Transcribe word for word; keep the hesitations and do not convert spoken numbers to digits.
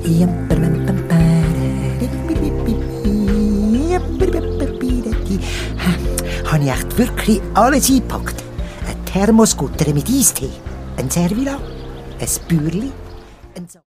Habe ich echt wirklich alles eingepackt? Ein Thermoskutter mit Eistee, ein Servila, ein Bürli, ein